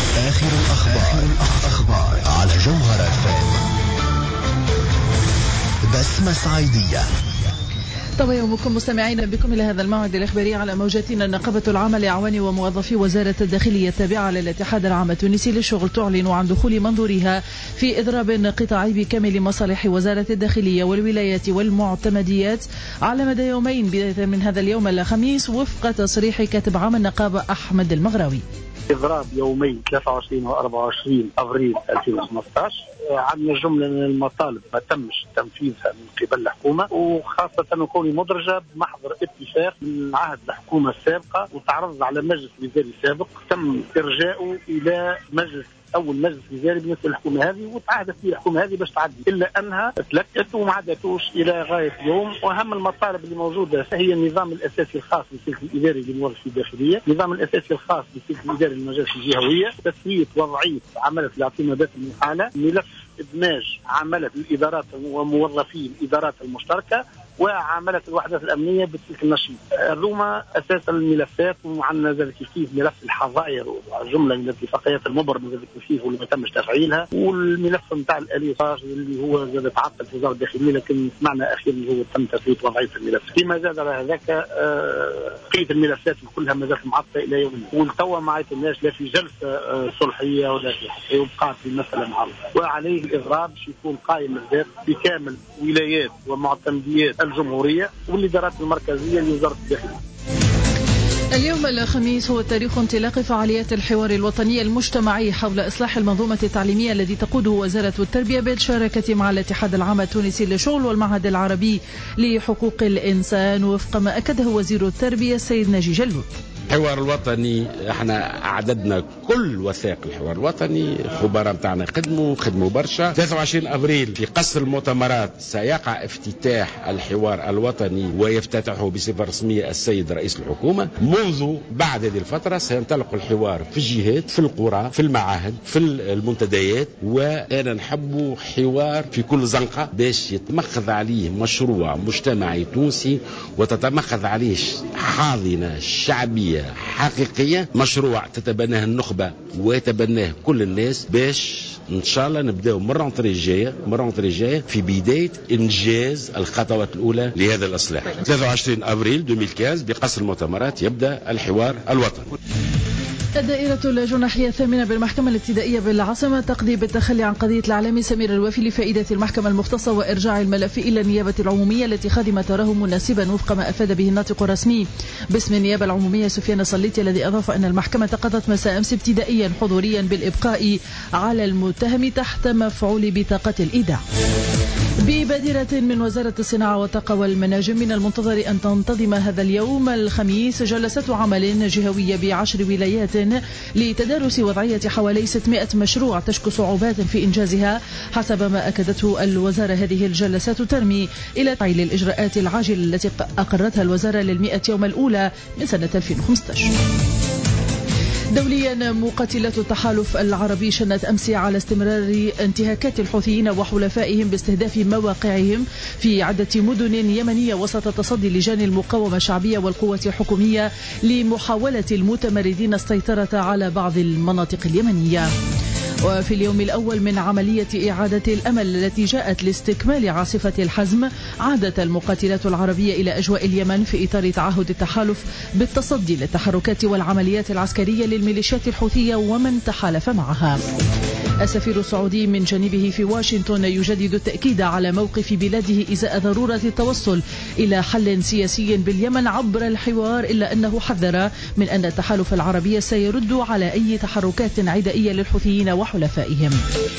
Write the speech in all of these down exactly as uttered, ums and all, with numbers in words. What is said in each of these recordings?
آخر الأخبار, الأخبار على جوهر اف ام. بسمة صعيدية. طبعا يومكم مستمعين بكم إلى هذا الموعد الإخباري على موجاتنا. النقابة العامة لأعوان وموظفي وزارة الداخلية التابعة للاتحاد العام التونسي للشغل تعلن عن دخول منظورها في إضراب قطاعي بكامل مصالح وزارة الداخلية والولايات والمعتمديات على مدى يومين بداية من هذا اليوم الخميس وفق تصريح كاتب عام النقابة أحمد المغراوي. إضراب يومين ثلاثة وعشرين و أربعة وعشرين أبريل ألفين وخمسة عشر. عندنا جملة من المطالب ما تمش تنفيذها من قبل الحكومة، وخاصة كوني مدرجة بمحضر اتفاق من عهد الحكومة السابقة وتعرض على مجلس وزاري سابق تم إرجاؤه إلى مجلس أول مجلس وزاري بالنسبة للحكومة هذه، وتعهدت فيه الحكومة هذه باش تعدي، إلا أنها تلكت وما عدتوش إلى غاية اليوم. وأهم المطالب اللي موجودة هي النظام الأساسي الخاص بالسلك الإداري للموظفين الداخلية، النظام الأساسي الخاص بالسلك الإداري للمجالس الجهوية، تسوية وضعية عملة الاعتمادات المحالة، ملف إدماج عملة الإدارات وموظفي الإدارات المشتركة وعملة الوحدات الأمنية بالسلك النشيط. هذوما أساس الملفات، وعندنا ذلك كيف ملف الحظائر وجملة من الاتفاقيات المبرمجة ذلك كيف واللي ما تمش تفعيلها، والملف نتاع الآلية اللي هو زاد تعطل في وزارة الداخلية، لكن سمعنا أخيرا هو تم تسوية وضعية الملف. فيما زاد على هذاك بقية الملفات كلها ما زالت معطلة إلى يومنا، والتوا ما عيطناش لا في جلسة صلحية ولا في حتى يبقى في مسألة معروفة، وعليه الإضراب يكون قائم الذات بكامل ولايات ومعتمديات الجمهورية والإدارات المركزية لوزارة الداخلية. اليوم الخميس هو تاريخ انطلاق فعاليات الحوار الوطني المجتمعي حول إصلاح المنظومة التعليمية الذي تقوده وزارة التربية بالشراكة مع الاتحاد العام التونسي للشغل والمعهد العربي لحقوق الإنسان، وفق ما أكده وزير التربية السيد ناجي جلوت. الحوار الوطني احنا اعددنا كل وثائق الحوار الوطني، خبراء بتاعنا خدموا خدموا برشا. ثلاثة وعشرين ابريل في قصر المؤتمرات سيقع افتتاح الحوار الوطني ويفتتحه بصفة رسمية السيد رئيس الحكومة. منذ بعد هذه الفترة سينطلق الحوار في الجهات، في القرى، في المعاهد، في المنتديات، وانا نحب حوار في كل زنقة باش يتمخذ عليه مشروع مجتمعي تونسي وتتمخذ عليه حاضنة شعبية حقيقية، مشروع تتبناه النخبة ويتبناه كل الناس، باش ان شاء الله نبداو مرة الطريق الجاية مرة الطريق الجاية في بداية انجاز الخطوات الاولى لهذا الاصلاح. ثلاثة وعشرين ابريل ألفين وخمسة بقصر المؤتمرات يبدا الحوار الوطني. الدائرة الجناحية الثامنة بالمحكمة الابتدائية بالعاصمة تقضي بالتخلي عن قضية الإعلامي سمير الوافي لفائدة المحكمة المختصة وإرجاع الملف إلى النيابة العمومية لاتخاذ ما تراه مناسبا وفق ما أفاد به الناطق الرسمي باسم النيابة العمومية سفيان الصليتي، الذي أضاف أن المحكمة قضت مساء أمس ابتدائيا حضوريا بالإبقاء على المتهم تحت مفعول بطاقة الإيداع. ببادرة من وزارة الصناعة والطاقة والمناجم من المنتظر أن تنتظم هذا اليوم الخميس جلسة عمل جهوية بعشر ولايات لتدارس وضعية حوالي ستمائة مشروع تشكو صعوبات في إنجازها. حسب ما أكدته الوزارة هذه الجلسات ترمي إلى تفعيل الإجراءات العاجلة التي أقرتها الوزارة للمئة يوم الأولى من سنة ألفين وخمسة عشر. دوليا، مقاتلات التحالف العربي شنت أمس على استمرار انتهاكات الحوثيين وحلفائهم باستهداف مواقعهم في عدة مدن يمنية وسط تصدي لجان المقاومة الشعبية والقوات الحكومية لمحاولة المتمردين السيطرة على بعض المناطق اليمنية. وفي اليوم الأول من عملية إعادة الأمل التي جاءت لاستكمال عاصفة الحزم، عادت المقاتلات العربية إلى أجواء اليمن في إطار تعهد التحالف بالتصدي للتحركات والعمليات العسكرية للميليشيات الحوثية ومن تحالف معها. السفير السعودي من جانبه في واشنطن يجدد التأكيد على موقف بلاده إزاء ضرورة التوصل إلى حل سياسي باليمن عبر الحوار، إلا أنه حذر من أن التحالف العربي سيرد على أي تحركات عدائية للحوثيين وحلفائهم.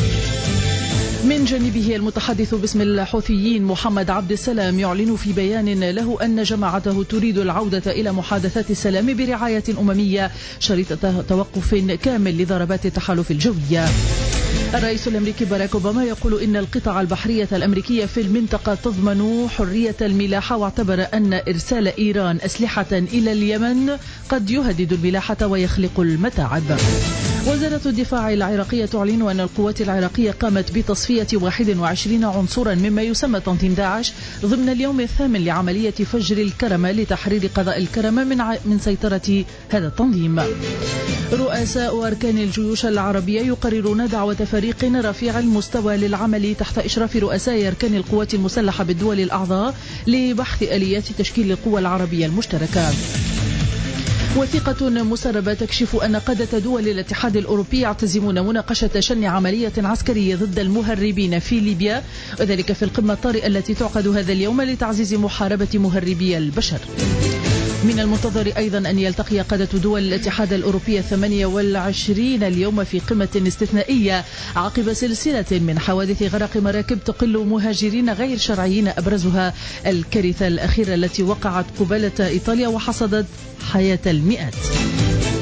من جانبه المتحدث باسم الحوثيين محمد عبد السلام يعلن في بيان له أن جماعته تريد العودة إلى محادثات السلام برعاية أممية شريطة توقف كامل لضربات التحالف الجوية. الرئيس الأمريكي باراك أوباما يقول إن القطع البحرية الأمريكية في المنطقة تضمن حرية الملاحة، واعتبر أن إرسال إيران أسلحة إلى اليمن قد يهدد الملاحة ويخلق المتاعب. وزارة الدفاع العراقية تعلن أن القوات العراقية قامت بتصفية واحد وعشرين عنصرا مما يسمى تنظيم داعش ضمن اليوم الثامن لعملية فجر الكرمة لتحرير قضاء الكرمة من ع... من سيطرة هذا التنظيم. رؤساء أركان الجيوش العربية يقررون دعوة فريق رفيع المستوى للعمل تحت إشراف رؤساء أركان القوات المسلحة بالدول الأعضاء لبحث آليات تشكيل القوى العربية المشتركة. وثيقة مسربة تكشف أن قادة دول الاتحاد الأوروبي يعتزمون مناقشة شن عملية عسكرية ضد المهربين في ليبيا، وذلك في القمة الطارئة التي تعقد هذا اليوم لتعزيز محاربة مهربي البشر. من المنتظر أيضا أن يلتقي قادة دول الاتحاد الأوروبي الثمانية والعشرين اليوم في قمة استثنائية عقب سلسلة من حوادث غرق مراكب تقل مهاجرين غير شرعيين، أبرزها الكارثة الأخيرة التي وقعت قبالة إيطاليا وحصدت حياة المئات.